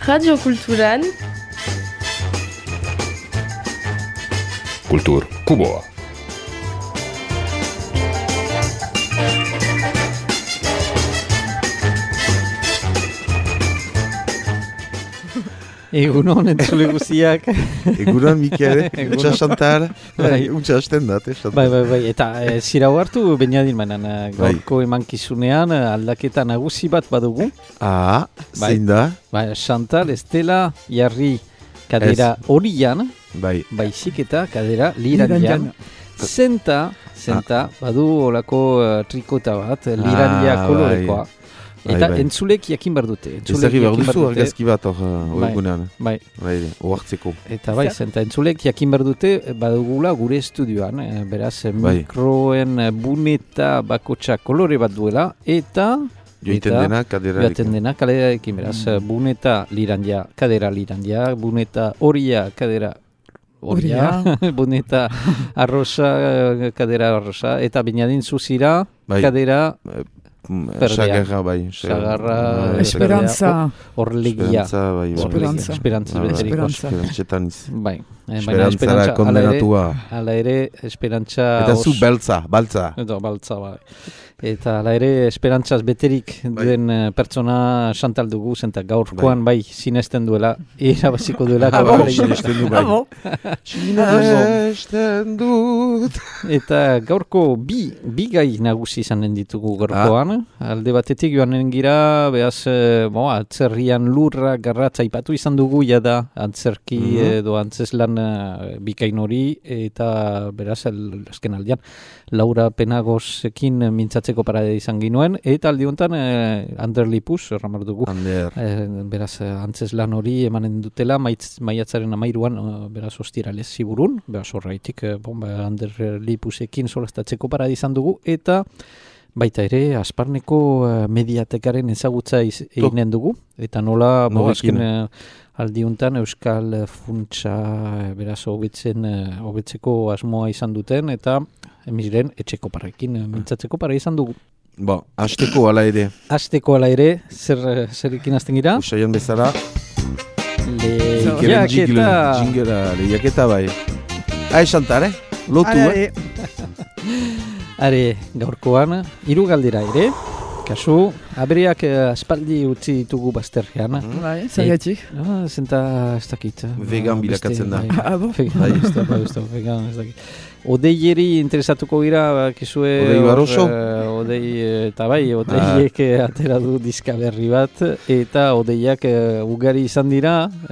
Radio Kulturan Kultur Kuboa. Egunon, entzule guziak. Egunon, Mikel, utxa Chantal. Utxa hasten dat, Chantal. Bai, eta zirau hartu, Benjadin manan, gaurko emankizunean aldaketa nagusi bat badugu. Zein da? Chantal, Estela, jarri kadera horian, baizik eta kadera lirandian. Zenta, badu olako trikota bat, lirandia kolorekoa. Eta entzulek jakin behar dute. Ez egin behar duzu argazki bat egunean. Oartzeko. Eta zenta entzulek jakin behar dute badugula gure estudioan. Beraz, mikroen buneta bakotxa kolore bat duela. Eta joiten dena kaderarekin. Beraz, buneta lirandia, kadera lirandia. Buneta horia, kadera horia. Buneta arrosa, kadera arrosa. Eta Benjadin zuzira, kadera... Sagarra, Esperantza. Orlegia. Esperantza. Esperantzara kondenatua. Ala ere, esperantza... Eta zu baltza. Baltza, bai. Eta ala ere, esperantzaz beterik den pertsona Chantal dugu, zenta gaurkoan bai sinesten duela, irabaziko duela. Sinesten du bai. Sinesten dut. Eta gaurko bi gai nagusi izanen ditugu gaurkoan. Alde batetik joanen gira, behaz, atzerrian lurra garratza ipatu izan dugu, jada, antzerki edo antzeslan bikain hori, eta beraz, azken aldean, Laura Penagosekin mintzatzeko parade izan ginuen, eta aldi honetan Ander Lipuz, erramar dugu. Beraz, antzeslan hori emanen dutela, maiatzaren 13an, beraz, ostiralez ziburun, beraz, horreitik, Ander Lipuzekin solaztatzeko parade izan dugu, eta baita ere, Asparneko mediatekaren ezagutza eginen dugu, eta nola, azken aldi honetan Euskal Funtsa beraz hobetzeko asmoa izan duten, eta emiren etxeko parrekin mintzatzeko para izan dugu. Hasteko ala ere. Zer ikin hasten gira? Usaian bezala. Lehiaketa bai. Chantal, lotu, Are, gaurkoan, 3 galdera ere, kasu, abereak aspaldi utzi ditugu bazterrean. Zagatik. Zenta ez dakit. Vegan bilakatzen da. Vegan ez dakit. Odeieri interesatuko gira, kisue... Odei Baroso? Odeiek atera du diska berri bat, eta odeiak ugari izan dira,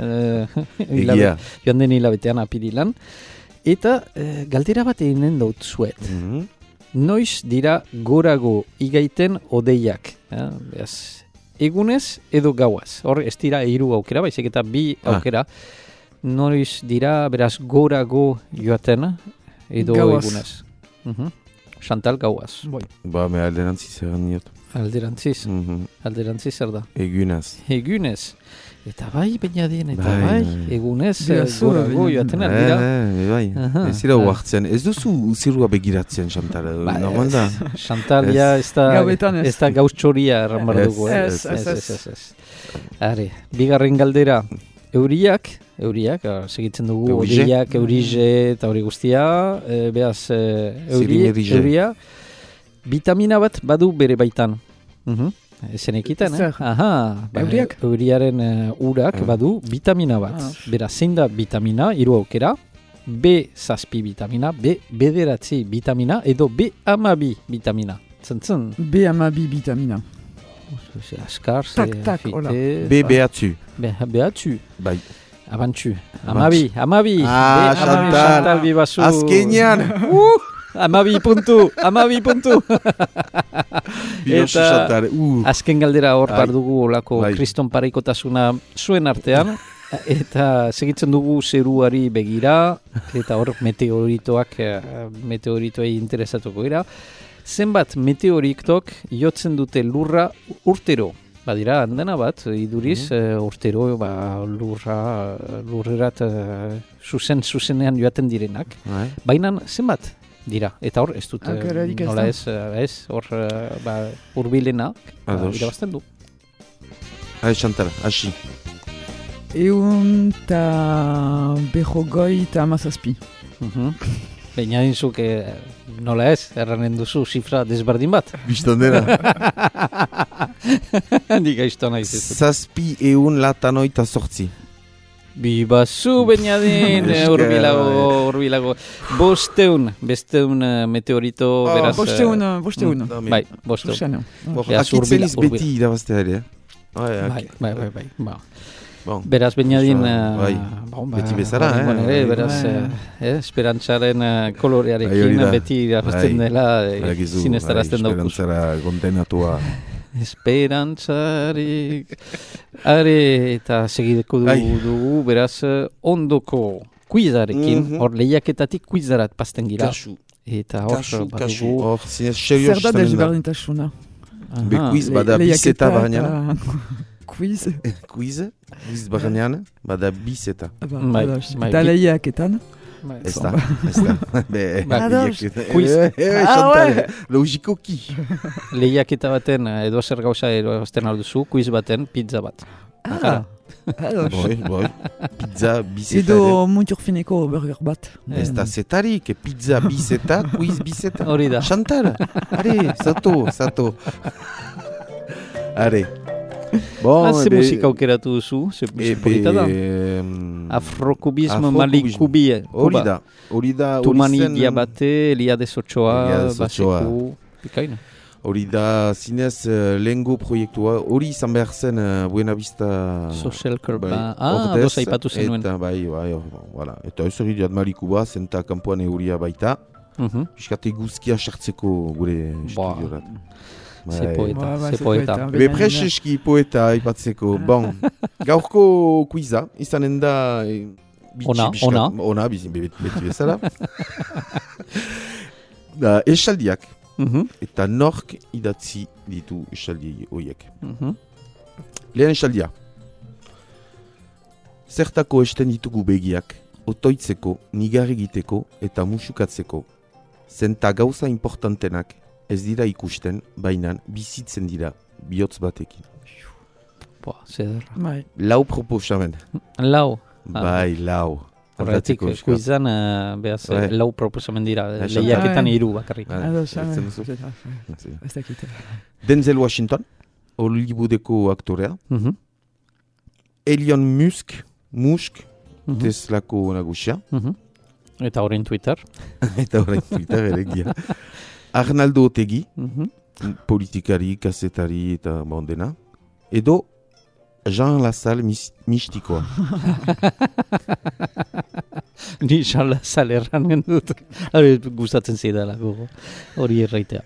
joan den hilabetean apirilan. Eta galdera bat eginen dut zuet. Noiz dira gorago igaiten odeiak. Egunez edo gauaz. Hor ez dira 3 aukera, baizik eta 2 aukera. Noiz dira, beraz, gorago joaten edo egunez. Chantal, gauaz. Me alderantziz egan diot. Alderantziz? Alderantziz zer da? Egunez. Eta bai, Benjadin, egunez, gorago joaten aldira. Ez dira huartzen. Ez duzu zirua begiratzen, Chantal. Normal da. Chantal, ez da gauz txoria errambar dugu. Ez. Are, bigarren galdera. Euriak, segitzen dugu, odeiak, eurize eta hori guztia. Beaz, euria, vitamina bat badu bere baitan. Ezen ekiten, euriaren urak badu vitamina bat. Beraz, zein da vitamina, 3 aukera, B7 vitamina, B9 vitamina, edo B12 vitamina. Zentzen? B12 vitamina. Askar, B-behatzu. B-behatzu. Bai. Abantzu. Amabi. Chantal, bibazu. Azkenean. Amabi puntu. Eta azken galdera hor pardugu olako kriston pareikotasuna zuen artean. Eta segitzen dugu zeruari begira. Eta hor meteoritoei interesatuko gira. Zenbat meteoritok jotzen dute lurra urtero. Badira, handena bat, iduriz, urtero lurrerat zuzenean joaten direnak. Baina zenbat dira, eta hor ez dut, nola ez, hor urbilenak irabazten du. Chantal, hasi. 157. Baina dintzuk, nola ez, erranen duzu zifra desberdin bat. Bistandera. Nik aizto nahi zizu. 788. Bibazu, Beñadin, urbilago. Besteun meteorito, beraz... Bosteun. Bai, bosteun. Akitzen iz beti irabaztea ere. Bai. Beraz, Beñadin... beti bezala, beraz, esperantzaren kolorearekin beti irabazten dela, zinestarazten daukuz. Esperantzara kondenatua. Esperantzarik... eta segideko dugu, beraz, ondoko kuizarekin, hor lehiaketatik kuizarat pasten gira. Eta hor, hor, zinez, serio zer da desberdintasuna? Be kuiz, bada bizeta barnean. Quiz barnean, bada bizeta. Eta lehiaketan? Ez da. Quiz. Logikoki. Lehiaketa baten, edo zer gauza eroazten alduzu, quiz baten, pizza bat. Boi. Pizza, bizeta. Edo munturfineko burger bat. Ez da zetarik, pizza, bizeta, quiz, bizeta. Hori da. Chantal, are, zato. Are. Ze musika aukeratu duzu, ze polita da? Afrokubismo, malikubie. Hori da. Tumani Diabate, Eliade Ochoa, Baseku, pikaina. Hori da, zinez, lehengo proiektua, hori izan behar zen Buenavista... Social Curb, doza ipatu zenuen. Eta, eta ez hori diat malikuba, zenta kampuan euria baita, piskate guzkia sartzeko gure estudiorat. Ze poeta. Prezeski poeta ipatzeko. Bon, gaurko kuiza, izanen da... Ona, beti bezala. Esaldiak. Eta nork idatzi ditu esaldi horiek. Lehen esaldia. Zertako esten ditugu begiak, otoitzeko, nigar egiteko eta musukatzeko. Zenta gauza importantenak ez dira ikusten, baina bizitzen dira bihotz batekin. Zederra. Lau proposamen. Lau? Bai, lau. Horretik, eskuizan, behaz, lau proposamen dira, lehiaketan 3 bakarrik. Denzel Washington, Hollywoodeko aktorea. Elon Musk, Teslako nagusia. Eta horrein Twitter. Eregia. Arnaldo Otegi, politikari, kazetari eta bondena. Edo Jean Lassalle mistikoa. Ni Jean Lassalle erranen dut. Gustatzen zidala hori erraitea.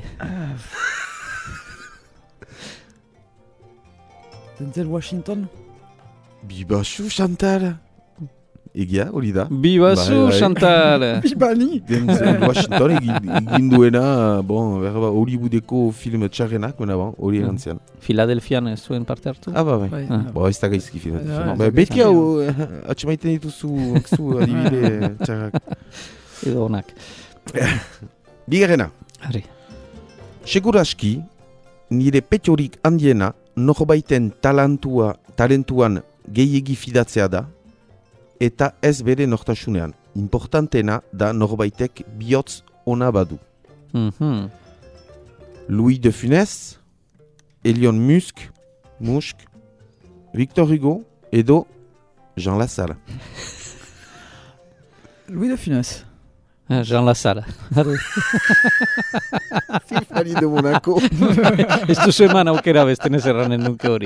Denzel Washington? Bibazu, Chantal! Egia, hori da. Bibazu, Chantal! Bibani! Denzel Washington egin duena, Hollywoodeko film txarrenak, hori erantzian. Filadelfian ez zuen parte hartu? Bai. Ez da gaizki Filadelfian. Beti hau, atxemaiten dituzu adibide txarrak. Edo onak. Bigarrena. Seguraski, nire petxorik handiena, norbaiten talentuan gehiegi fidatzea da, eta ez bere nortasunean. Importantena da norbaitek bihotz ona badu. Louis de Funès, Elon Musk, Victor Hugo, edo Jean Lassalle. Louis de Funès. Jean Lassalle. Zifari de Monaco. Ez duzu eman aukera bestenez erranen nuke hori.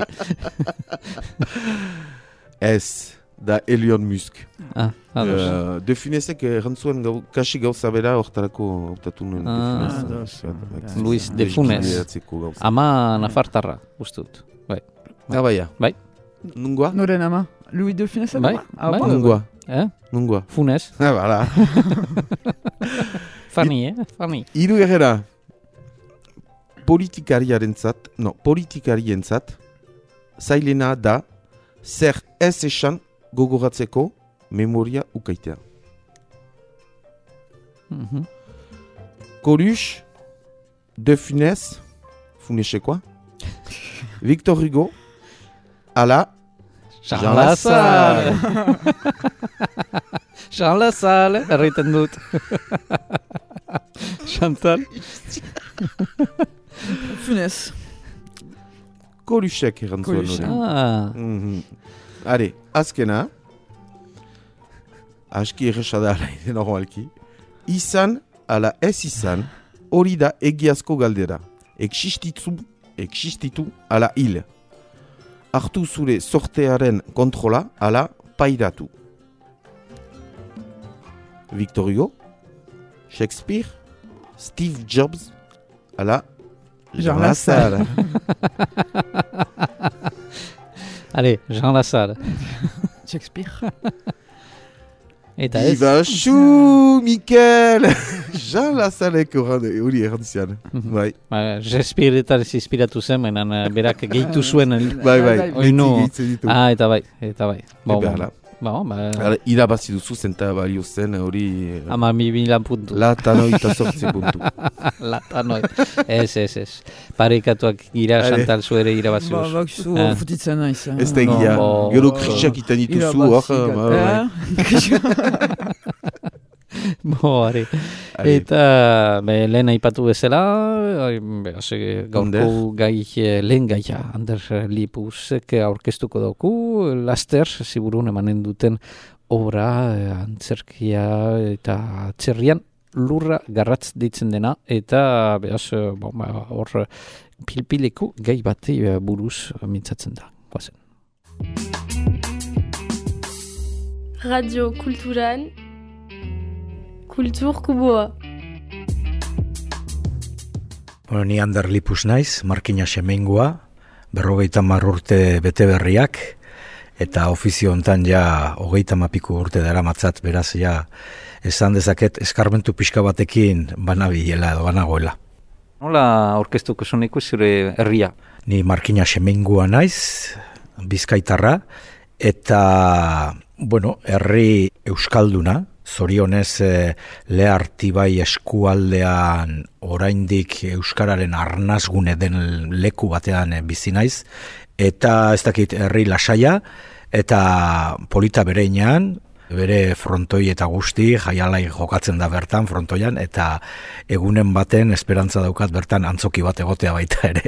Ez. Da Elon Musk. De Funèsek errantzuen kasi gauza bera hortarako hautatu nuen. Luis de Funès. Ama nafartarra, ustut. Baia. Bai. Nungoa? Noren ama? Louis de Funès? Bai. Nungoa. Nungoa. Funès. Bala. Fani. Hiru egera. Politikarientzat zailena da zer ez esan gogoratzeko memoria ukaitea. Coluche, De Funès, Funesekoa, Victor Hugo, ala Jean Lassalle. Jean Lassalle, erriten dut. Chantal. Funez. Kolusek erantzuen Kolusek. hori. Are, azkena, aski erresa da alaide normalki, izan ala ez izan, hori da egiazko galdera. Existitu ala hil. Hartu zure sortearen kontrola ala pairatu. Victor Hugo, Shakespeare, Steve Jobs ala Jean Lassalle. Allez, Jean Lassalle. Shakespeare. Eta ez? Ibashu, Mikel! Jean Lassallek hori erantzian. Bai. Shakespeare eta inspiratu zen, menan berak gehitu zuen. Bai. Oinu. Gehitzen ditu. Eta bai. Irabazi duzu zenta balio zen hori... 10.000 puntu. Latanoita sortze puntu. Latanoi. Ez. Parekatuak gira Chantal zuere irabazioz. Zu futitzen naiz. Ez da egia. Gero krisiak iten dituzu. Ari. Eta lehen aipatu bezala, gaurko lehen gaia Ander Lipusek aurkeztuko dauku, laster, ziburun emanen duten obra, antzerkia eta atzerrian lurra garratz ditzen dena, eta hor pilpileko gai bati buruz mintzatzen da. Guazen. Radio Kulturan Kultur Kuboa. Ni Ander Lipus naiz, Markina Xemengua, 50 urte bete berriak, eta ofizio hontan ja 30 urte daramatzat, beraz ja esan dezaket eskarmentu pixka batekin banabilela edo banagoela. Nola aurkeztuko zuneko zure herria? Ni Markina Xemengua naiz, Bizkaitarra, eta herri euskalduna, zorionez Lehartibai eskualdean oraindik euskararen arnazgune den leku batean bizi naiz, eta ez dakit herri lasaia, eta polita bereinean, bere frontoi eta guzti, jaialai jokatzen da bertan frontoian, eta egunen baten esperantza daukat bertan antzoki bat egotea baita ere.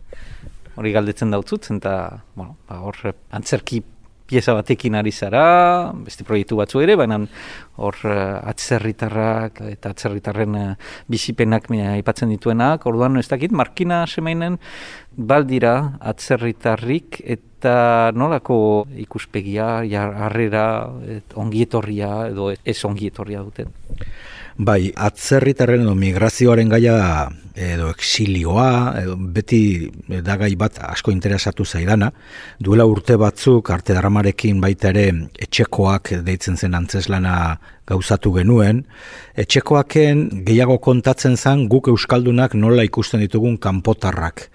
Hori galdetzen dautzut, eta hor antzerki pieza batekin ari zara, beste proiektu batzu ere, baina hor atzerritarrak eta atzerritarren bizipenak aipatzen dituenak, orduan ez dakit, Markina Xemeinen baldira atzerritarrik eta nolako ikuspegia, harrera, ongietorria edo ez ongietorria duten? Bai, atzerritarren edo migrazioaren gaia edo exilioa, edo beti da gai bat asko interesatu zaidana. Duela urte batzuk, arte daramarekin baita ere etxekoak deitzen zen antzeslana gauzatu genuen. Etxekoaken gehiago kontatzen zen guk euskaldunak nola ikusten ditugun kanpotarrak.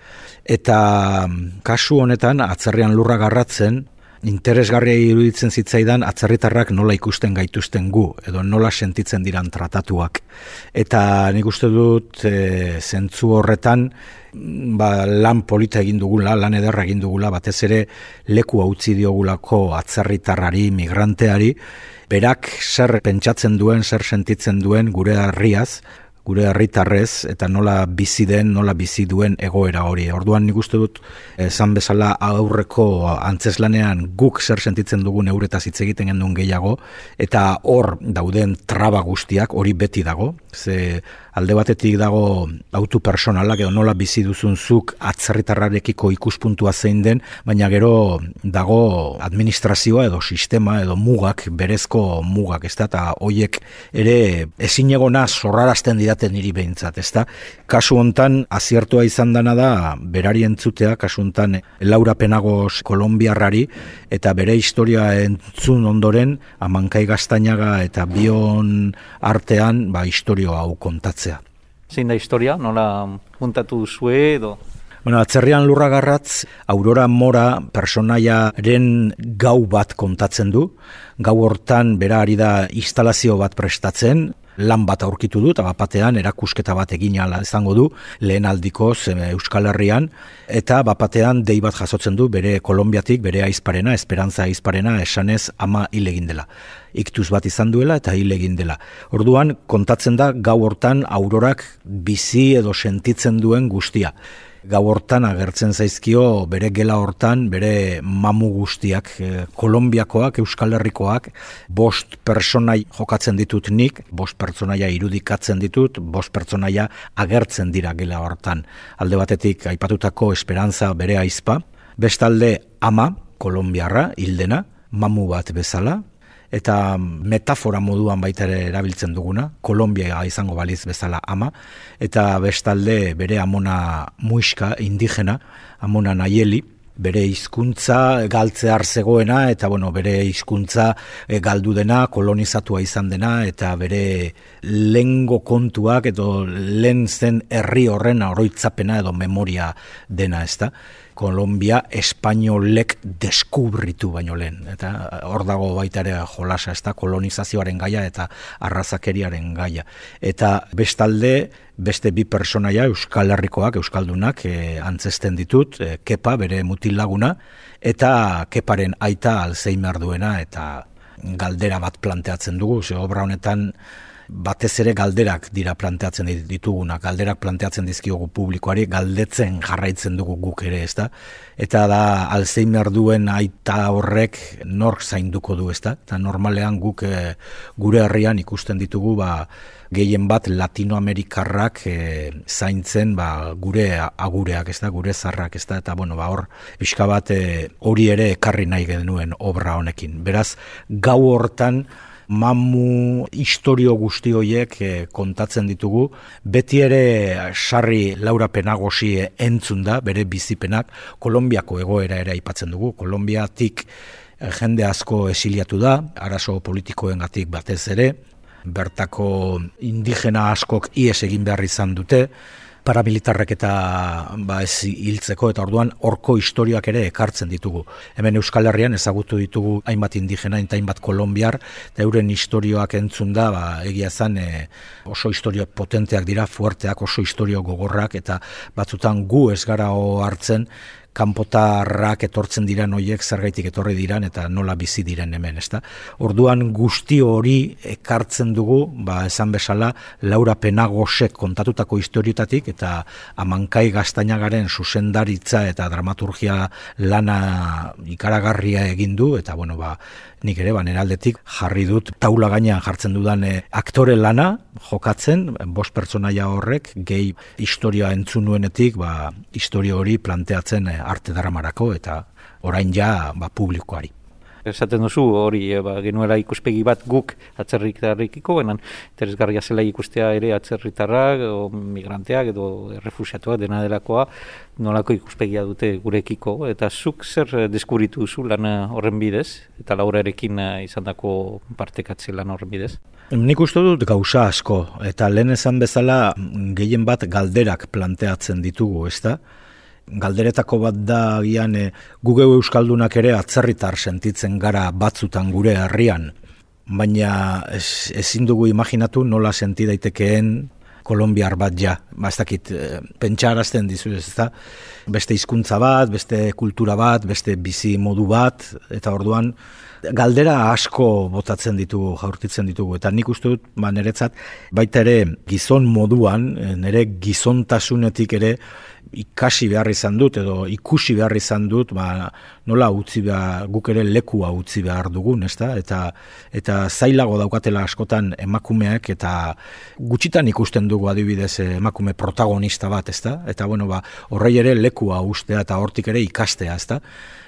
Eta kasu honetan, atzerrian lurra garratzen, interesgarria iruditzen zitzaidan atzerritarrak nola ikusten gaituzten gu, edo nola sentitzen diran tratatuak. Eta nik uste dut zentzu horretan lan polita egin dugula, lan ederra egin dugula, batez ere leku utzi diogulako atzerritarrari, migranteari, berak zer pentsatzen duen, zer sentitzen duen gure herriaz, gure herritarrez, eta nola bizi duen egoera hori. Orduan nik uste dut, esan bezala aurreko antzeslanean guk zer sentitzen dugun euretaz hitz egiten gendun gehiago, eta hor dauden traba guztiak hori beti dago. Ze alde batetik dago autu personalak edo nola bizi duzun zuk atzerritarrarekiko ikuspuntua zein den, baina gero dago administrazioa edo sistema edo mugak, berezko mugak, ezta, eta hoiek ere ezinegona zorrarazten didaten niri behintzat, ezta. Kasu hontan aziertua izan dana da berari entzutea, kasu hontan Laura Penagos kolombiarrari, eta bere historia entzun ondoren Amankai Gaztañaga eta bion artean historio hau kontatzen. Zein da historia? Nola juntatu duzue edo? Atzerrian lurra garratz, Aurora Mora personaiaren gau bat kontatzen du. Gau hortan bera ari da instalazio bat prestatzen, lan bat aurkitu du, eta bapatean erakusketa bat egin ala izango du, lehen aldikoz Euskal Herrian, eta bapatean dei bat jasotzen du bere Kolonbiatik, bere aizparena, Esperantza aizparena, esanez ama hil egin dela. Iktuz bat izan duela eta hil egin dela. Orduan, kontatzen da gau hortan aurorak bizi edo sentitzen duen guztia. Gau hortan agertzen zaizkio bere gela hortan, bere mamu guztiak, Kolonbiakoak, Euskal Herrikoak, 5 pertsonai jokatzen ditut nik, 5 pertsonaia irudikatzen ditut, 5 pertsonaia agertzen dira gela hortan. Alde batetik aipatutako Esperantza bere aizpa, bestalde ama, Kolonbiarra, hildena, mamu bat bezala, eta metafora moduan baita ere erabiltzen duguna, Kolonbia izango baliz bezala ama, eta bestalde bere amona muixka, indigena, amona Nayeli, bere hizkuntza galtzear zegoena, eta bere hizkuntza galdu dena, kolonizatua izan dena, eta bere lehengo kontuak, edo lehen zen herri horren oroitzapena edo memoria dena, ezta? Kolonbia espainolek deskubritu baino lehen. Eta hor dago baita ere jolasa, ez da, kolonizazioaren gaia eta arrazakeriaren gaia. Eta bestalde, beste 2 pertsonaia Euskal Herrikoak, Euskaldunak, antzesten ditut, Kepa, bere mutil laguna, eta Keparen aita Alzheimer duena, eta galdera bat planteatzen dugu, ze obra honetan, batez ere galderak dira planteatzen ditugunak, galderak planteatzen dizkiogu publikoari, galdetzen jarraitzen dugu guk ere, ezta? Eta da Alzheimer duen aita horrek nork zainduko du, ezta? Eta normalean guk gure herrian ikusten ditugu gehien bat Latinoamerikarrak zaintzen gure agureak, ezta? Gure zarrak, ezta? Eta hor pixka bat hori ere ekarri nahi genuen obra honekin. Beraz, gau hortan mamu historio guzti horiek kontatzen ditugu, beti ere sarri Laura Penagosi entzun da, bere bizipenak, Kolonbiako egoera ere aipatzen dugu, Kolonbiatik jende asko esiliatu da, arazo politikoengatik batez ere, bertako indigena askok ihes egin behar izan dute, paramilitarrek eta ez hiltzeko, eta orduan horko historioak ere ekartzen ditugu. Hemen Euskal Herrian ezagutu ditugu hainbat indigena eta hainbat kolonbiar, eta euren historioak entzun da, egia zan oso historio potenteak dira, fuerteak, oso historio gogorrak, eta batzutan gu ez gara hartzen, kanpotarrak etortzen diran horiek zergaitik etorri diran eta nola bizi diren hemen, ezta? Orduan guzti hori ekartzen dugu, esan bezala, Laura Penagosek kontatutako historiotatik eta Amankai Gaztainagaren zuzendaritza eta dramaturgia lana ikaragarria egin du, eta nik ere neraldetik jarri dut taula gainean jartzen dudan aktore lana jokatzen, 5 pertsonaia horrek, gehi historia entzun nuenetik, historia hori planteatzen arte dramarako eta orain ja publikoari. Esaten duzu hori genuela ikuspegi bat guk atzerritarrekiko, interesgarria zela ikustea ere atzerritarrak, migranteak edo refusiatuak dena delakoa, nolako ikuspegia dute gurekiko, eta zuk zer deskubritu duzu lan horren bidez, eta Laurarekin izandako partekatze lan horren bidez? Nik uste dut gauza asko, eta lehen esan bezala gehien bat galderak planteatzen ditugu, ezta? Galderetako bat da gian gugeu Euskaldunak ere atzerritar sentitzen gara batzutan gure herrian, baina ezin dugu imaginatu nola senti daitekeen kolonbiar bat ja. Ez dakit, pentsarazten dizu, ez da? Beste hizkuntza bat, beste kultura bat, beste bizi modu bat, eta orduan galdera asko botatzen ditugu, jaurtitzen ditugu, eta nik uste dut, niretzat, baita ere gizon moduan, nire gizontasunetik ere ikasi behar izan dut, edo ikusi behar izan dut, nola utzi behar, guk ere lekua utzi behar dugun, ezta? Eta zailago daukatela askotan emakumeak, eta gutxitan ikusten dugu adibidez emakume protagonista bat, ezta? Eta horrei ere lekua ustea eta hortik ere ikastea, ezta?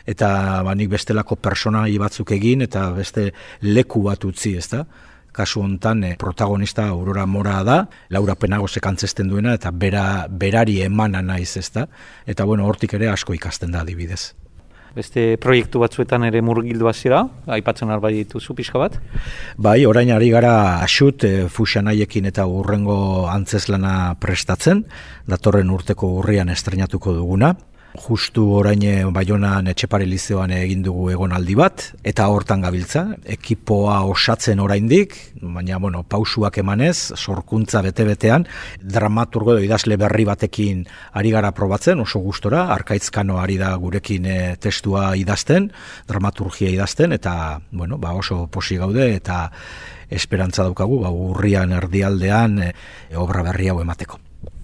Eta nik bestelako personai batzuk egin, eta beste leku bat utzi, ezta? Kasu hontan protagonista Aurora Mora da, Laura Penagosek antzesten duena, eta berari emana naiz, ezta? Eta hortik ere asko ikasten da adibidez. Beste proiektu batzuetan ere murgildu zira, aipatzen arbai dituzu pixka bat? Bai, orain ari gara Axut Fuxanaiekin eta urrengo antzeslana prestatzen, datorren urteko urrian estrenatuko duguna. justu orain Baionan Etxepare Lizeoan egin dugu egonaldi bat, eta hortan gabiltza, ekipoa osatzen oraindik, baina pausuak emanez, sorkuntza bete-betean, dramaturgo edo idazle berri batekin ari gara probatzen, oso gustora, Arkaitzkano ari da gurekin testua idazten, dramaturgia idazten, eta oso posi gaude, eta esperantza daukagu, urrian erdialdean obra berri hau emateko.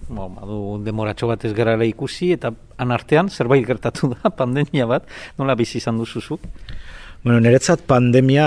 Badu demoratxo bat ez garala ikusi, eta anartean zerbait gertatu da, pandemia bat, nola bizi izan duzuzu? Niretzat pandemia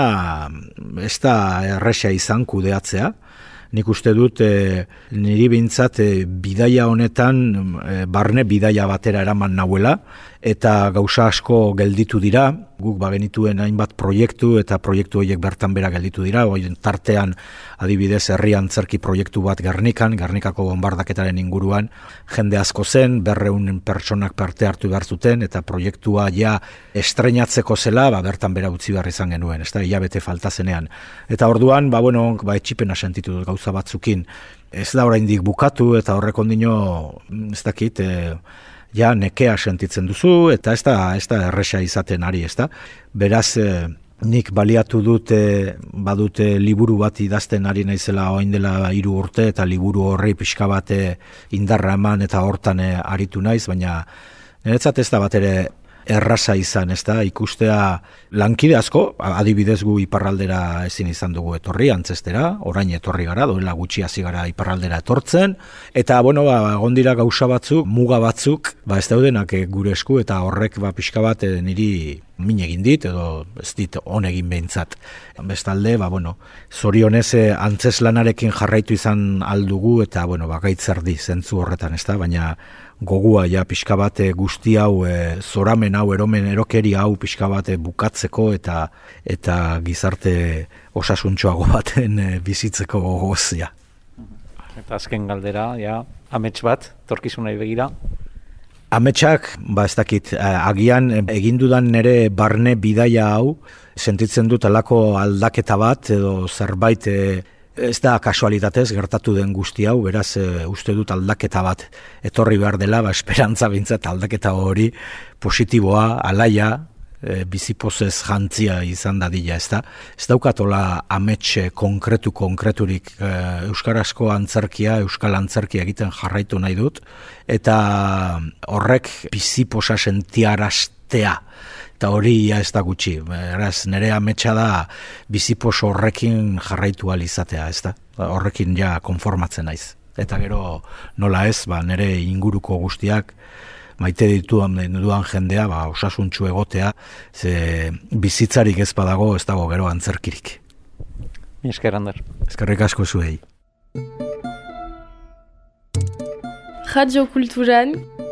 ez da erresa izan kudeatzea. Nik uste dut niri bintzat bidaia honetan barne bidaia batera eraman nahuela, eta gauza asko gelditu dira, guk bagenituen hainbat proiektu eta proiektu horiek bertan bera gelditu dira, tartean adibidez herri antzerki proiektu bat Gernikako bonbardaketaren inguruan, jende asko zen, 200 pertsonak parte hartu behar zuten, eta proiektua ja estreinatzeko zela, bertan bera utzi behar izan genuen, ez da, hilabete falta zenean. Eta orduan, etxipena sentitu dut gauza batzukin, ez da oraindik bukatu, eta horrek ondino, ez dakit, ja nekea sentitzen duzu, eta ez da erresa izaten ari, ez da. Beraz, nik baliatu badute liburu bat idazten ari naizela orain dela 3 urte, eta liburu horri pixka bat indarra eman eta hortan aritu naiz, baina niretzat ez da bat ere erraza izan, ez da, ikustea lankide asko, adibidez gu iparraldera ezin izan dugu etorri, antzestera, orain etorri gara, doela gutxi hasi gara iparraldera etortzen, eta, egon dira gauza batzuk, muga batzuk, ez daudenak gure esku, eta horrek pixka bat niri min egin dit, edo ez dit on egin behintzat. Bestalde, zorionez antzeslanarekin jarraitu izan aldugu, eta, gaitzerdi zentzu horretan, ez da, baina gogua ja pixka bat guzti hau, zoramen hau, erokeri hau pixka bat bukatzeko eta gizarte osasuntxoago baten bizitzeko gogozia. Eta azken galdera, amets bat, torkizunai begira? Ametsak, ez dakit, agian egindudan nire barne bidaia hau, sentitzen dut alako aldaketa bat, edo zerbait ez da kasualitatez gertatu den guzti hau, beraz uste dut aldaketa bat etorri behar dela, esperantza bintzat aldaketa hori positiboa, alaia, bizipozez jantzia izan dadila, ez da. Ez daukatola amets konkreturik euskarazko antzerkia, euskal antzerkia egiten jarraitu nahi dut, eta horrek biziposa sentiaraztea. Eta hori ez da gutxi, beraz nire ametsa da bizipos horrekin jarraitu izatea, ez da? Horrekin ja konformatzen naiz. Eta gero nola ez, nire inguruko guztiak, maite duan jendea, osasuntxu egotea, ze bizitzarik ez badago, ez dago gero antzerkirik. Esker, Ander. Eskerrik asko zuei. Radio Kulturan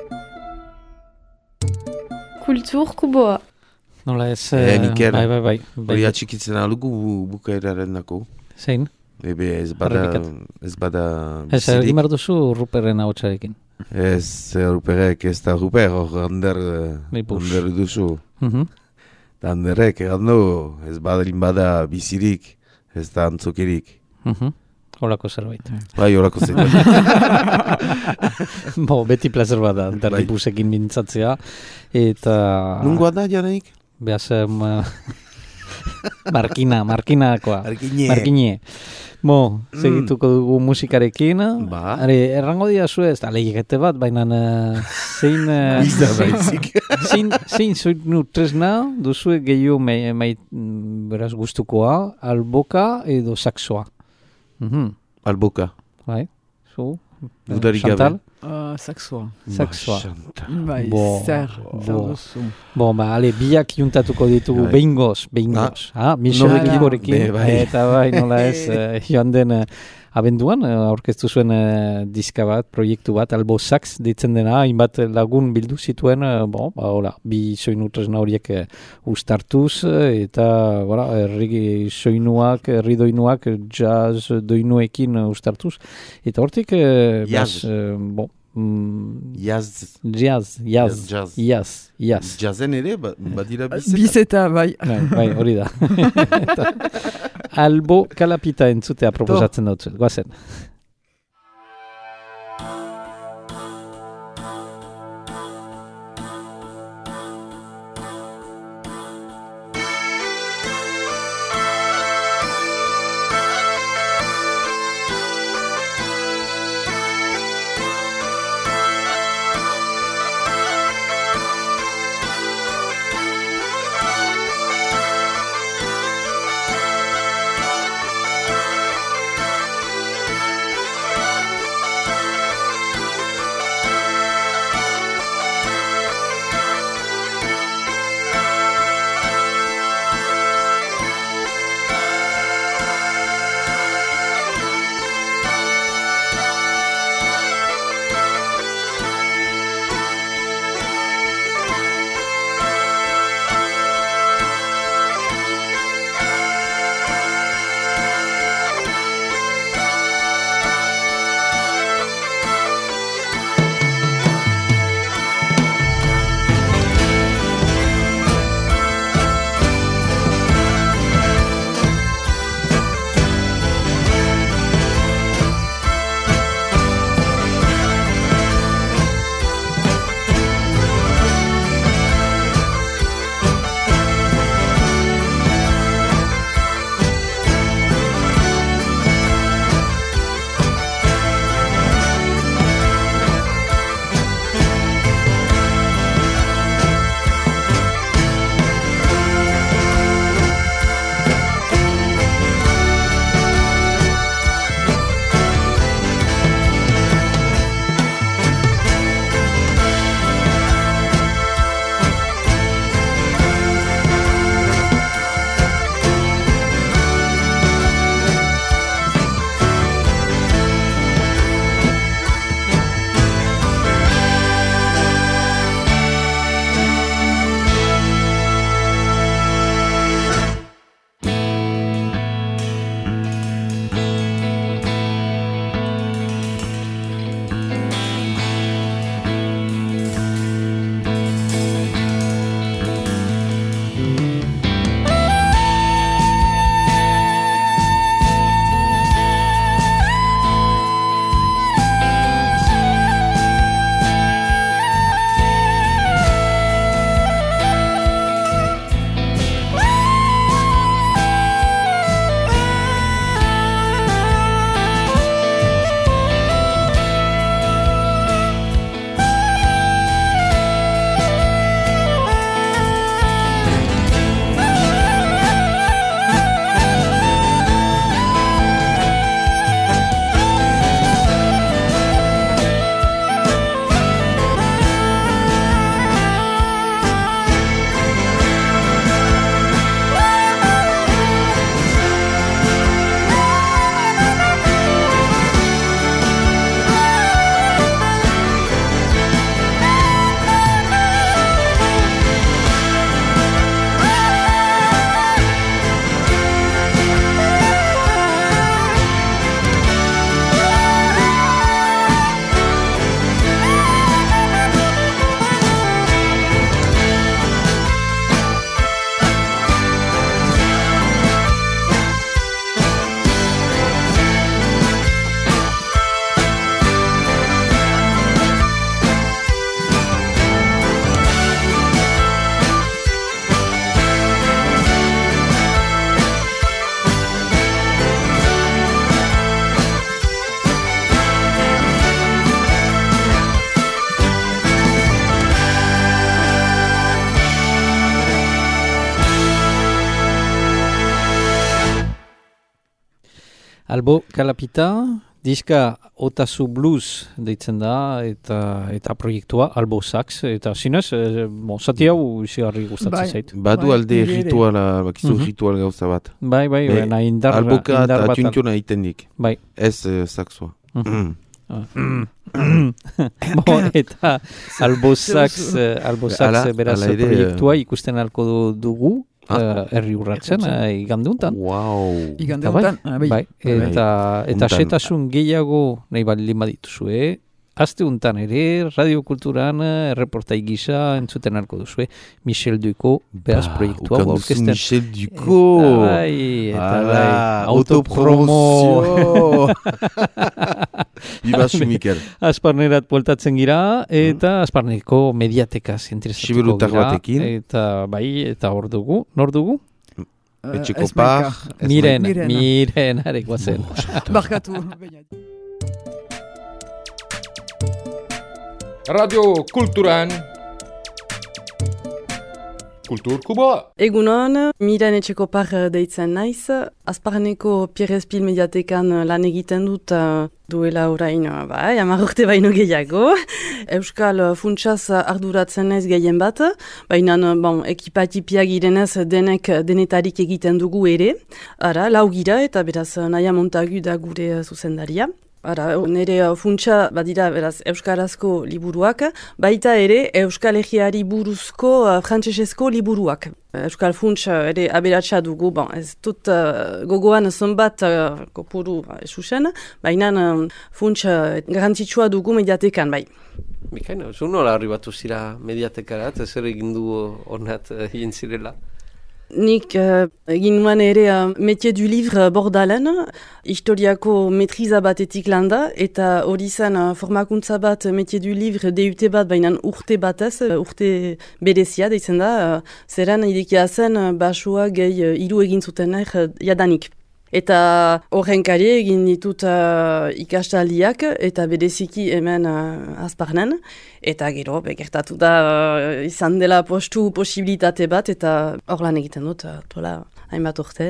Kultur Kuboa. Nola ez... Mikel, bai. Hori atxikitzen alugu bukaeraren dako. Zein? Ez bada ez, egin behar duzu Ruperren ahotsarekin. Ez, Ruperrek ez da Ruper, hor Ander duzu. Anderrek, ez bada bizirik, ez da antzokirik. Horako zerbait. Bai, horako zerbait. Beti plazer bada, Anderribusekin mintzatzea. Eta... Nungoa da, Janaik? Beaz, Markinakoa. Markine. Segituko dugu musikarekin. Errango diazu ez, lehiakete bat, baina zein zoinu tresna duzu gehiago beraz gustukoa, alboka edo saxoa. Alboka. Bai, zu? Chantal? Saxoa. Bai, zer duzu. Biak juntatuko ditugu behingoz. Michel Ekiborekin. Eta bai, nola ez, joan den abenduan, aurkeztu zuen diska bat, proiektu bat, Albo Sax ditzen dena, hainbat lagun bildu zituen, bi soinu tresna horiek ustartuz, eta herri soinuak, herri doinuak, jazz doinuekin ustartuz. Eta hortik, Jazz. Jazzen ere, badira bizeta. Bizeta, bai. Bai, hori da. Albo Kalapita entzutea proposatzen dut. Goazen. Albo Kalapita, diska Otazu Blues deitzen da, eta proiektua Albo Sax, eta zinez, zati hau zigarri gustatzen zait. Badu alde rituala, bakizu ritual gauza bat. Bai, baina indar bat. Alboka eta txuntxuna egiten dik. Bai. Ez saxoa. Eta Albo Sax beraz proiektua ikusten alko dugu, herri urratzen, igandeuntan. Wow. Igandeuntan, bai. Eta setasun gehiago nahi baldin badituzue, asteuntan ere, radiokulturan, erreportai gisa entzuten alko duzue, Michel Duko, beraz proiektua aurkezten. Michel Duko! Eta bai, autopromo! Ibasu Mikel. Asparnerat poltatzen gira, eta Asparneko mediateka zinteresatuko gira. Batekin. Eta bai, eta hor dugu. Nor dugu? Etxeko par. Miren, arekoa zen. Barkatu. Radio Kulturan Kultur Kuboa. Egunon, Miren etxeko par deitzen naiz. Asparneko Pierre Espil mediatekan lan egiten dut duela orain, bai, 10 urte baino gehiago. Euskal funtsaz arduratzen naiz gehien bat, baina ekipatipiak girenez denetarik egiten dugu ere. Ara, lau gira eta beraz Naia Montagu da gure zuzendaria. Ara, nire funtsa badira beraz euskarazko liburuak, baita ere Euskal Herriari buruzko frantsesezko liburuak. Euskal funts ere aberatsa dugu, ez dut gogoan zonbat kopuru esusen, baina funts garrantzitsua dugu mediatekan bai. Mikaino, zu nola arribatu zira mediatekara, eta zer egin du honat egin zirela? Nik egin nuen ere Métier du Livre Bordalen, historiako metriza batetik landa, eta hori zen formakuntza bat Métier du Livre DUT bat, baina urte batez, urte berezia deitzen da, zeren idekia zen basua gehi 3 egin zuten jadanik. Eta horrenkari egin ditut ikastaldiak eta bereziki hemen Asparnen. Eta gero, gertatu da izan dela postu posibilitate bat eta hor lan egiten dut, hainbat urte.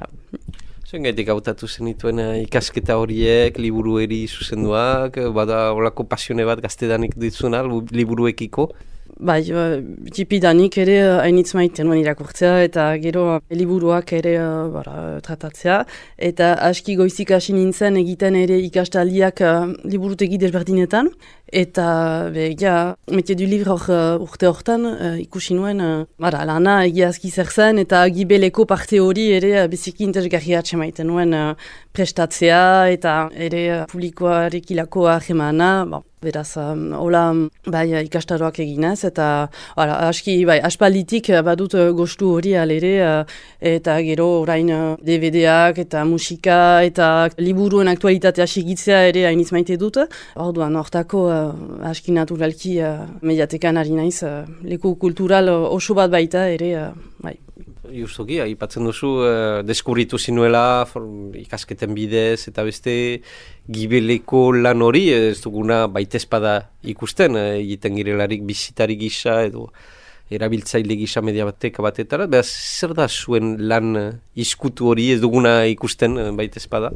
Zuen gaitik hautatu zenituen ikasketa horiek, liburueri zuzenduak, bada horako pasione bat gaztedanik ditzuna liburuekiko? Bai, tipidanik ere hainitz maiten nuen irakurtzea eta gero liburuak ere tratatzea. Eta aski goizik hasi nintzen egiten ere ikastaldiak liburutegi desberdinetan. Eta Métier du Livre urte hortan ikusi nuen lana egiazki zer zen eta gibeleko parte hori ere biziki interesgarria maiten nuen prestatzea eta ere publikoarekilako ahemana. Beraz, hola ikastaroak eginez, eta aski aspalditik badut gostu hori alere, eta gero orain DVD-ak eta musika eta liburuen aktualitatea segitzea ere hainiz maite dut. Orduan, hortako aski naturalki mediatekan ari naiz, leku kultural oso bat baita ere, bai. Justoki, aipatzen duzu, deskubritu zinuela ikasketen bidez eta beste gibeleko lan hori, ez duguna baitezpada ikusten, egiten girelarik bizitari gisa edo erabiltzaile gisa mediateka batetara, beraz, zer da zuen lan izkutu hori ez duguna ikusten baitezpada?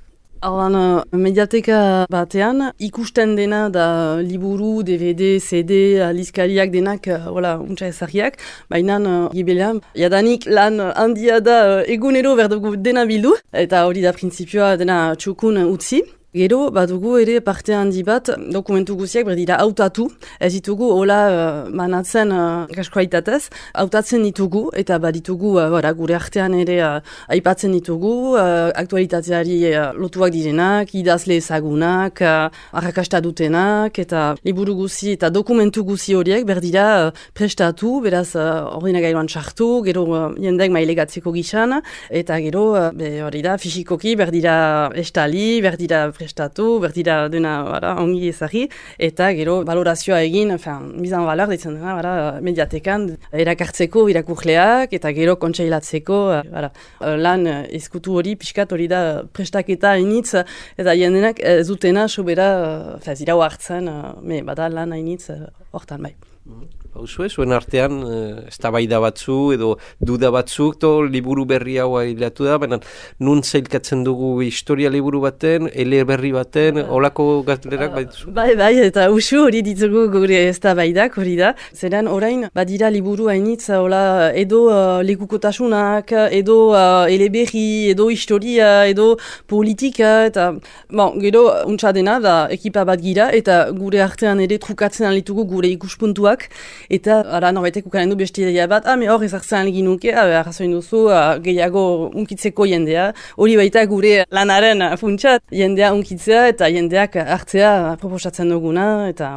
Hauan, mediateka batean, ikusten dena da liburu, DVD, CD, lizkariak denak, untsa ezagiak, baina gibelean, jadanik lan handia da egunero berdugu dena bildu, eta hori da printzipioa dena txukun utzi. Gero, badugu ere parte handi bat, dokumentu guziak berdira hautatu, ez ditugu hola manatzen kaskualitatez, hautatzen ditugu eta baditugu gure artean ere aipatzen ditugu, aktualitateari lotuak direnak, idazle ezagunak, arrakasta dutenak, eta liburu guzi eta dokumentu guzi horiek berdira prestatu, beraz ordinagailuan sartu, gero jendek mailegatzeko gizan, eta gero hori da fisikoki berdira estali, berdira prestatu, berdira dena ongi ezagri, eta gero valorazioa egin, bizan valor ditzen dena, mediatekan erakartzeko irakurleak, eta gero kontseilatzeko, lan ezkutu hori, pixkat hori da prestaketa hainitz, eta jendenak zutena sobera, zirau hartzen, bada lan hainitz hortan bai. Bauzue, zuen artean, eztabaida batzu edo duda batzuk, liburu berri hau hilatu da, baina nun zailkatzen dugu historia liburu baten, eleberri baten, olako gazlerak baituzu? Bai, eta usu hori ditugu gure eztabaidak hori da. Zeran orain, badira liburu hainitz, edo lekukotasunak, edo eleberri, edo historia, edo politika, eta gero untsa dena da ekipa bat gira, eta gure artean ere trukatzen alitugu gure ikuspuntuak, eta norbaitek ukaren du beste ideia bat, hor ezartzen egin nuke, arrazoin duzu, gehiago unkitzeko jendea, hori baita gure lanaren funtsat, jendea unkitzea eta jendeak hartzea proposatzen duguna, eta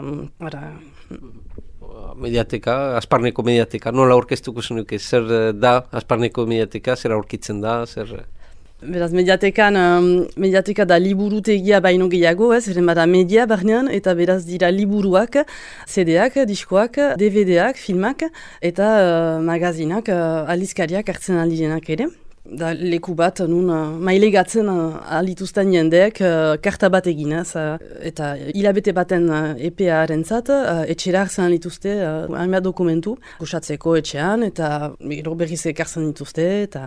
mediateka, Asparneko mediateka, nola aurkeztuko zenuke, zer da Asparneko mediateka, zer aurkitzen da, zer... Beraz, mediateka da liburutegia baino gehiago, zeren bada media barnean, eta beraz dira liburuak, CD-ak, diskoak, DVD-ak, filmak, eta magazinak, aldizkariak hartzen aldirenak ere. Da leku bat, nun mailegatzen alituzten jendeek karta bat eginez, eta hilabete baten EPA-aren zat, etxera hartzen alituzte, hainbat dokumentu, gozatzeko etxean, eta berriz ekartzen dituzte, eta...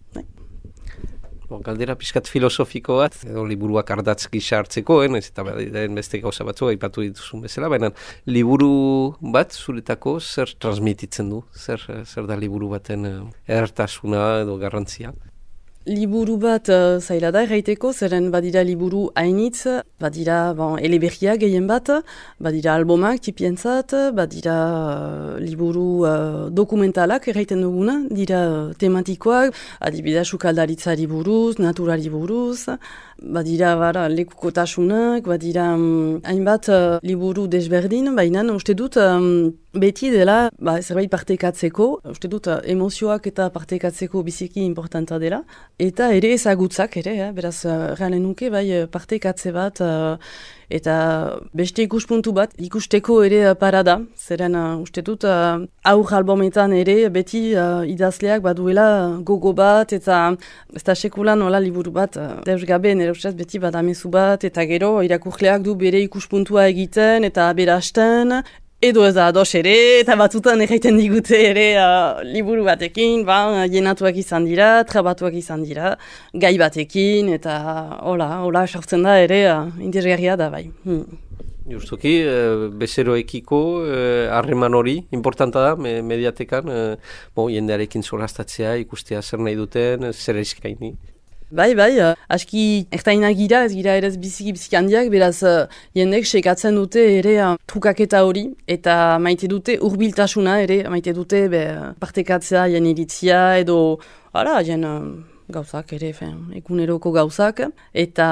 Galdera pixkat filosofiko bat, edo liburuak ardatz gisa hartzeko, ez eta beste gauza batzu aipatu dituzun bezala, baina liburu bat zuretako zer transmititzen du, zer da liburu baten edertasuna edo garrantzia? Liburu bat zaila da erraiteko, zeren badira liburu hainitz, badira eleberriak gehien bat, badira albumak tipientzat, badira liburu dokumentalak erraiten duguna, dira tematikoak, adibidez ukaldaritzari buruz, naturari buruz, badira lekukotasunak, badira hainbat liburu desberdin, baina uste dut beti dela zerbait partekatzeko, uste dut emozioak eta partekatzeko biziki importanta dela, eta ere ezagutzak ere, beraz realen nuke partekatze bat, eta beste ikuspuntu bat ikusteko ere parada, zeren uste dut aur albumetan ere beti idazleak baduela gogo bat, eta ez da sekulan nola liburu bat, deus gabe nire ustez beti badamezu bat, eta gero irakurleak du bere ikuspuntua egiten eta berasten, edo ez da ados ere, eta batzutan erraiten digute ere liburu batekin, jenatuak izan dira, trabatuak izan dira, gai batekin, eta hola sortzen da ere interesgarria da bai. Justuki, bezeroekiko harreman hori, importanta da, mediatekan, jendearekin solastatzea, ikustea zer nahi duten, zer eskaini. Bai, aski ertainak gira, ez gira ere biziki handiak, beraz jendek sekatzen dute ere trukaketa hori, eta maite dute hurbiltasuna ere, maite dute partekatzea, jen iritzia, edo, jen gauzak ere, ekuneroko gauzak, eta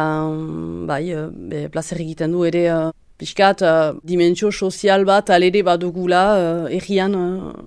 plazer egiten du ere, pixkat, dimentsio sozial bat alere badugula errian,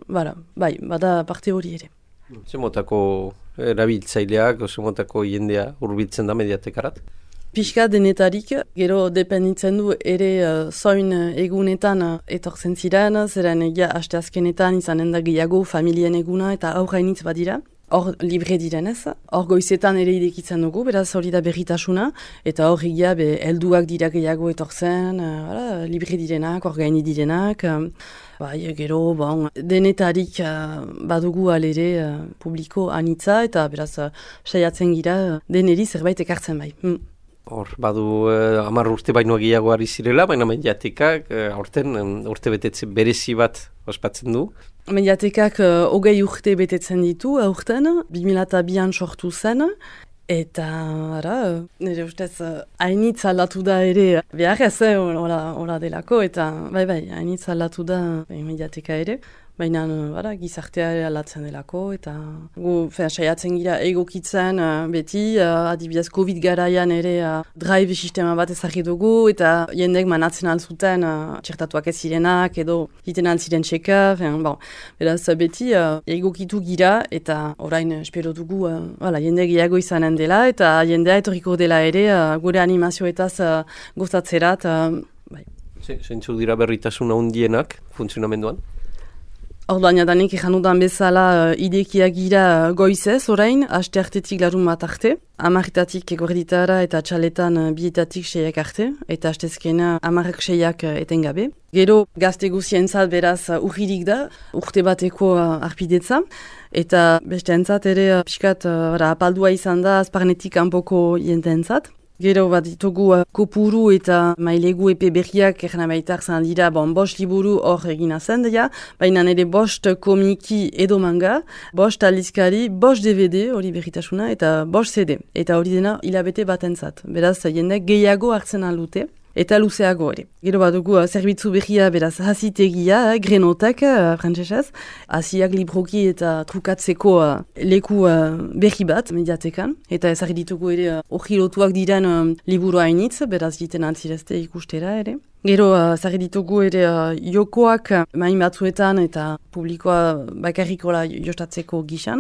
bada parte hori ere. Zemotako erabiltzaileak, zemotako jendea hurbiltzen da mediatekarat? Pixka denetarik, gero dependitzen du ere zoin egunetan etortzen ziren, zeren egia asteazkenetan izanen da gehiago familien eguna eta aurrainitz badira. Hor libre direnez, hor goizetan ere idekitzen dugu, beraz hori da berritasuna, eta hor egia helduak dira gehiago etortzen, libre direnak, orgaini direnak, gero denetarik badugu alere publiko anitza, eta beraz saiatzen gira deneri zerbait ekartzen bai. Hor, badu 10 urte baino gehiago ari zirela, baina mediatekak urte betetze berezi bat ospatzen du. Mediatekak 20 urte betetzen ditu, aurten, 2002an sortu zen, eta, nire ustez, hainitz aldatu da ere, behar ez, hola delako, eta, hainitz aldatu da mediateka ere. Baina, gizartea aldatzen delako, eta gu saiatzen gira egokitzen beti, adibidez COVID garaian ere drive sistema bat ezarri dugu, eta jendek manatzen alzuten txertatuak ez zirenak, edo egiten altziren txeka, beraz beti egokitu gira, eta orain espero dugu jende gehiago izanen dela, eta jendea etorriko dela ere gure animazioetaz gozatzerat. Zeintzuk dira berritasuna handienak funtzionamenduan? Orduan jadanik ezan dudan bezala idekiak gira goizez orain, aste artetik larun bat arte, 10:00 egorditara eta txaletan 2:00 6:00 arte, eta astezkena 10:00 etengabe. Gero gazte guzientzat beraz urririk da, urte bateko arpidetza, eta beste entzat ere pixkat apaldua izan da azparnetik kanpoko jententzat. Gero bat ditugu kopuru eta mailegu epe berriak egin abaitak zan dira, bost liburu hor egina zen dira, baina nire bost komiki edo manga, bost aldizkari, bost DVD hori berritasuna eta bost CD. Eta hori dena hilabete batentzat. Beraz, jendek gehiago hartzen aldute. Eta luzeago ere. Gero bat dugu zerbitzu berria beraz hazitegia, grenotak, frantzesez, hasiak libroki eta trukatzeko leku berri bat mediatekan. Eta ezagri ditugu ere hori lotuak diren liburu hainitz, beraz jiten antzirezte ikustera ere. Gero ezagri ditugu ere jokoak main batzuetan eta publikoa bakarrikola jostatzeko gixan.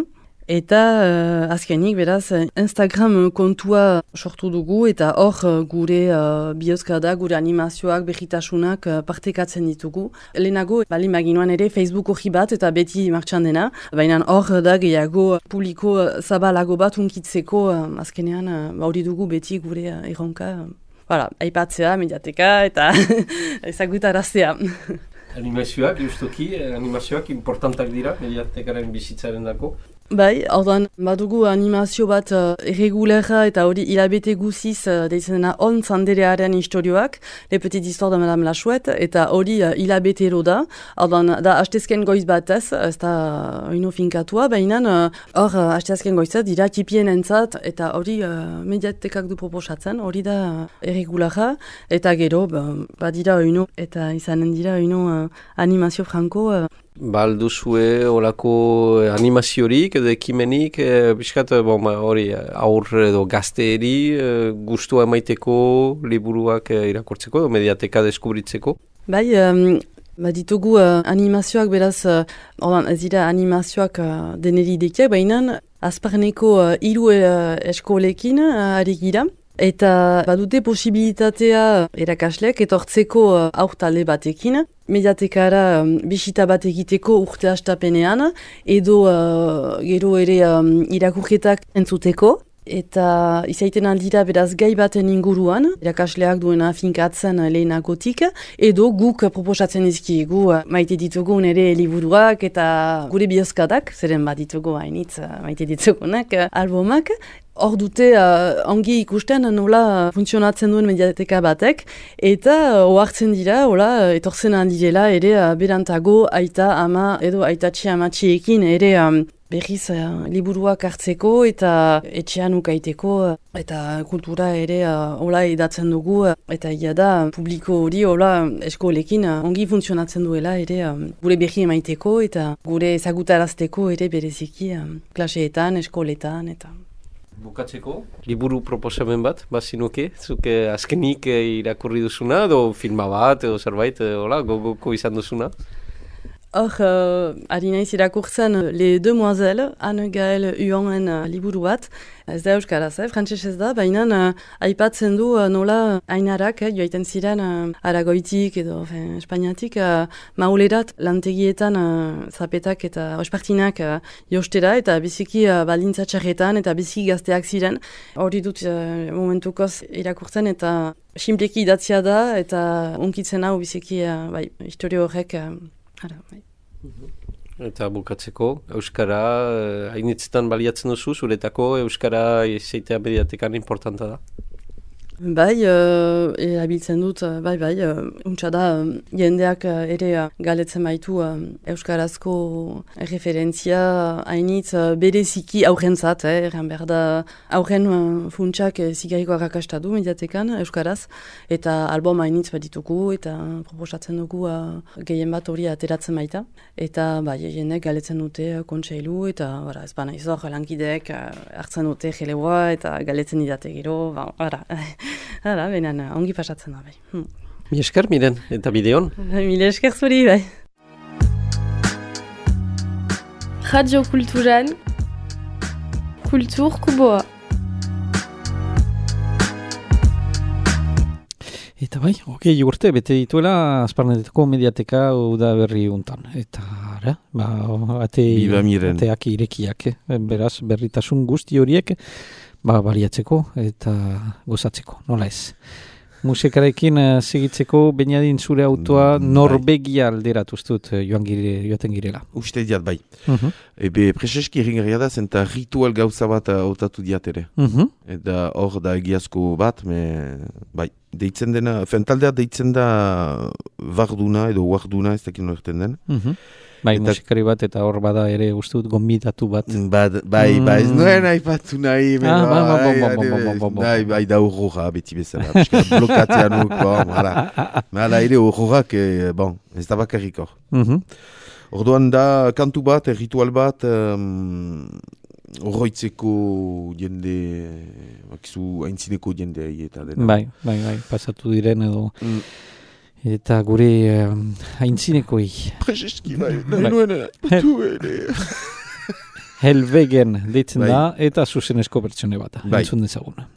Eta azkenik, beraz, Instagram kontua sortu dugu eta hor gure bihozkada, gure animazioak, berritasunak partekatzen ditugu. Lehenago, bali maginoan ere Facebook hori bat eta beti martxan dena, baina hor da gehiago publiko zabalago bat unkitzeko azkenean hori dugu beti gure erronka. Aipatzea, mediateka eta ezagutaraztea. Animazioak, justuki, animazioak importantak dira, mediatekaren bizitzaren dako. Bai, ordan badugu animazio bat irregulerra eta hori hilabete guziz deizena on zanderearen historioak, Le Petit Histoire de Madame la Chouette, eta hori hilabetero da. Ordan da hastezken goiz batez, ez da oino finkatua, baina hor hastezken goizat dira tipien entzat, eta hori mediatekak du proposatzen, hori da irregulerra, eta gero badira oino, eta izanen dira oino animazio franko. Balduzue olako animaziorik edo ekimenik, biskat hori aur edo gazteeri gustua emaiteko liburuak irakurtzeko edo mediateka deskubritzeko? Bai, ditugu animazioak beraz, ez dira animazioak deneri dekiak, baina azparneko 3 eskolekin ari gira. Eta badute posibilitatea erakaslek etortzeko aurtalde batekin, mediatekara bisita bat egiteko urte hastapenean, edo gero ere irakurketak entzuteko. Eta izaiten aldira beraz gai baten inguruan, irakasleak duena finkatzen lehenagotik, edo guk proposatzen izkigu maite ditugu nire liburuak eta gure bihozkadak, zeren bat ditugu hainitz maite ditugunak albumak. Hor dute ongi ikusten nola funtzionatzen duen mediateka batek, eta ohartzen dira, etortzen aldirela ere berantago aita ama edo aitatxi amatxiekin ere berriz liburuak hartzeko eta etxean ukaiteko eta kultura ere edatzen dugu eta ia da publiko hori eskolekin ongi funtzionatzen duela ere gure berri emaiteko eta gure ezagutarazteko ere bereziki klaseetan, eskoletan eta... Bukatzeko, liburu proposamen bat, bazinuke, zuke azkenik irakurri duzuna, edo filma bat, edo zerbait, gogoko izan duzuna? Hor, ari naiz irakurtzen Les Demoiselles, Anne Gaëlle Huonen liburu bat, ez da euskaraz, frantsesez da, baina aipatzen du nola ainarak, joaiten ziren Aragoitik edo Espainiatik, maulerat lantegietan zapetak eta ospartinak jostera eta biziki baldintza txarretan eta biziki gazteak ziren. Hori dut momentukoz irakurtzen eta simpleki idatzia da eta unkitzen hau biziki historio horrek. Eta bukatzeko, euskara hainitzetan baliatzen duzu, zuretako euskara izaitea mediatekan importanta da? Bai, erabiltzen dut, untsa da jendeak ere galetzen baitu euskarazko referentzia hainitz bereziki aurrentzat, erran behar da aurren funtsak zigarriko arrakastadu mediatekan euskaraz, eta album hainitz baditugu eta proposatzen dugu gehien bat hori ateratzen baita, eta jendeak galetzen dute kontseilu eta ez bana izor lankideek hartzen dute jeleboa eta galetzen didate gero, benen, ongi pasatzen da, bai. Mi esker, Miren, eta bideon? Mi esker zuri, bai. Radio Kulturan, Kultur Kuboa. Eta bai, urte, bete dituela Azparneteko mediateka uda berri untan. Eta, ara, ateak irekiak, beraz, berritasun guzti horiek, bariatzeko eta gozatzeko, nola ez. Musikarekin segitzeko, Benjadin zure autoa Norvegia alderatuz dut joaten girela. Uste diat, bai. Ebe, preseski eringarria da, zenta ritual gauza bat hautatu diat ere. Eta hor da egiazko bat, bai, deitzen dena, taldea deitzen da varduna edo warduna, ez dakit norten den. Bai, musikari bat eta hor bada ere ustut gombidatu bat. Bai, ez nuen aipatu nahi. Bai, da horroja beti bezala. Blokatzea nuk, hala ere horrorak, ez da bakarrik hor. Orduan da kantu bat, ritual bat, horroitzeko jende, bakizu haintzineko jende eta dena. Bai, pasatu diren edo... Eta gure haintzinekoi. Prezeski, bai, nahi nuen putu ere. Helvegen deitzen da, eta zuzenezko bertsione bat. Entzun dezaguna.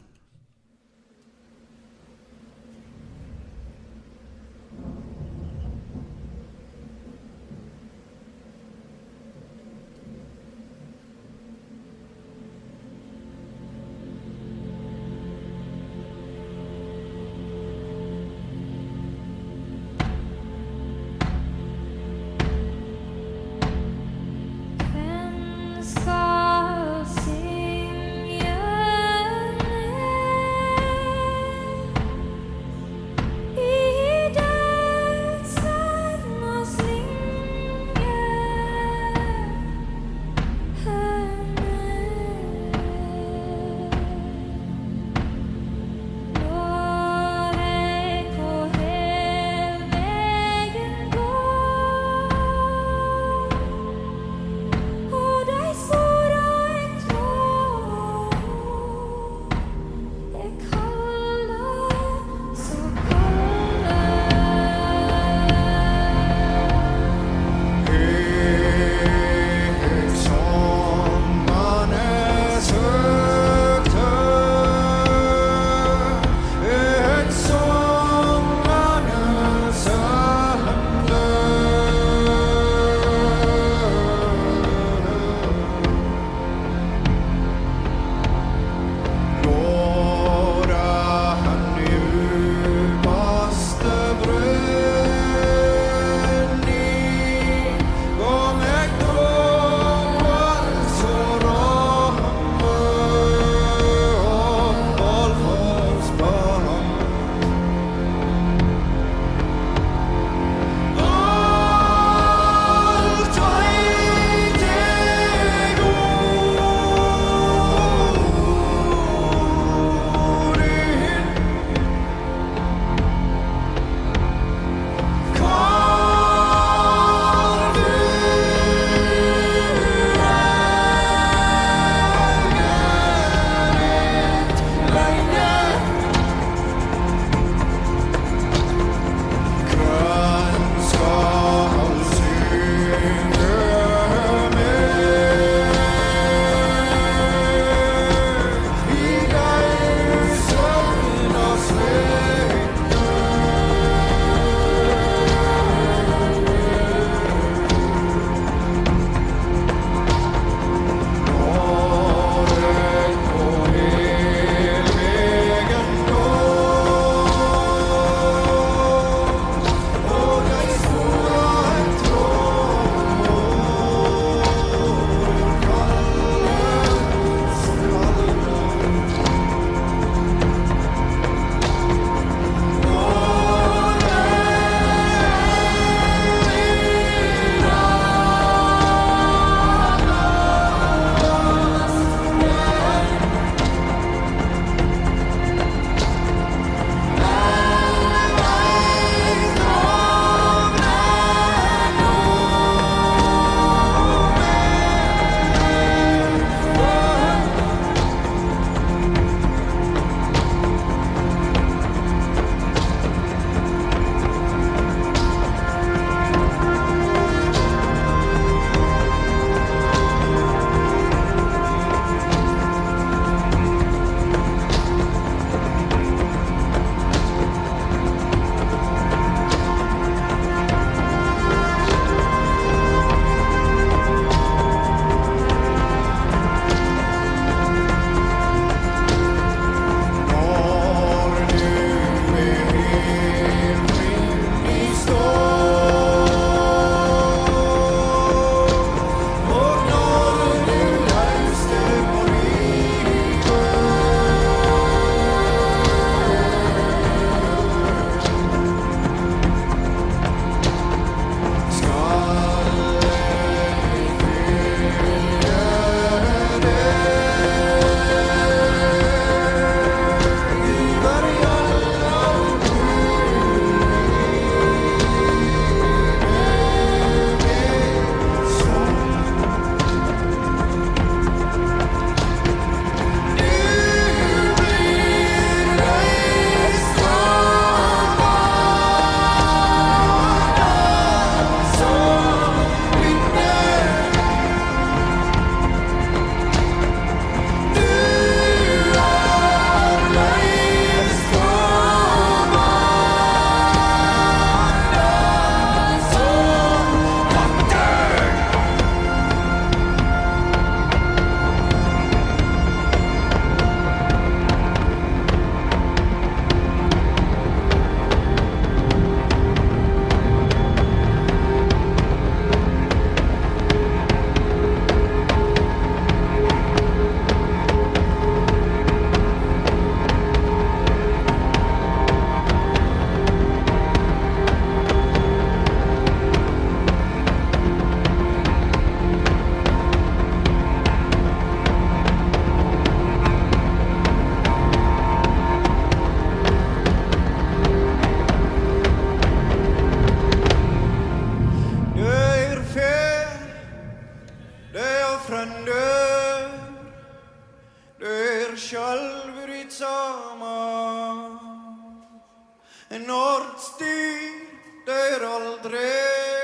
Sportstyr, der aldri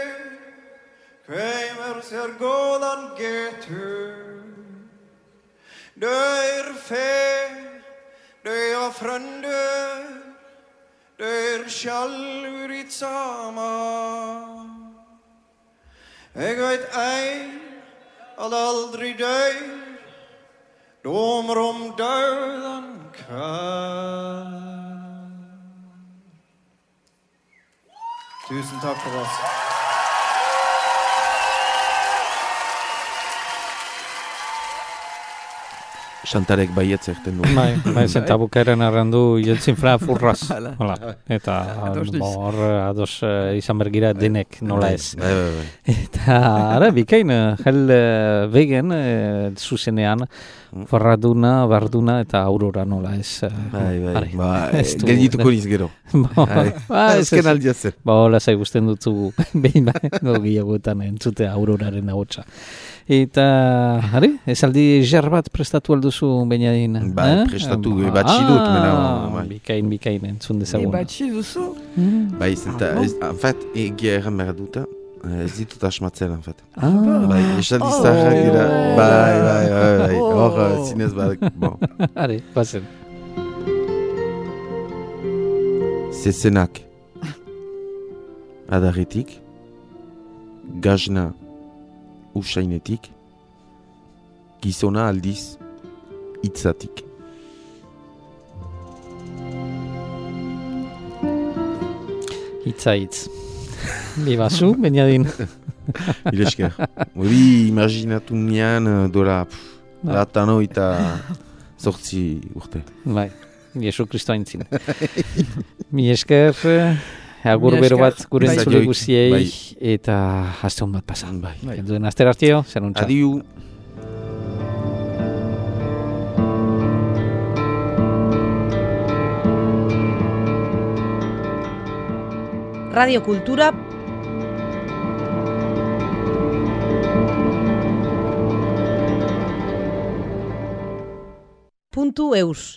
Keimer ser godan getur Der fe, der frønder Der sjalver i sama Jeg vet ei At aldri dør Domer om døden kan Tusen takk for oss. Xantarek baietz erten du. Bai, zenta bukaeran arrandu jeltzin fra furraz. Hola. Eta hor ados izan bergira denek nola ez. Bai. Eta ara, bikain, jel begen zuzenean, farraduna, barduna eta aurora nola ez. Bai, geldituko niz gero. Ezken aldia zen. Hola, zai guztien dutzu behin gehiagoetan entzute auroraren ahotsa. Eta, esaldi jar bat prestatu alduzu, Benjadin? Bai, prestatu, batxi dut, mena. Bikain, entzun dezagun. Batxi duzu? Bai, zenta, en fait, egia erran behar duta, ez ditut asmatzen, en fait. Bai, esaldi zaharrak dira, bai, hor zinez bat, bon. Bazen. Zezenak, adarretik, gazna, usainetik, gizona aldiz hitzatik. Hitz. Bibazu, Benjadin. Bilesker. Hori imaginatu nian dola latano eta 8 urte. Bai, Jesu Kristo aintzin. Bilesker, agur bero bat gure entzule guziei eta aste hon bat pasan. Duen aster artio, zeruntza. Adiu. Radio Kultura .eus